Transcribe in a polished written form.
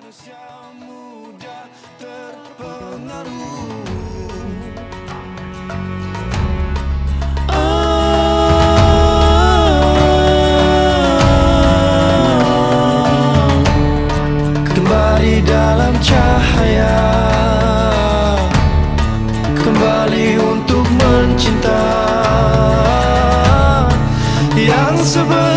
manusia mudah terpengaruh. Kembali dalam cahaya, kembali untuk mencinta yang sebenarnya.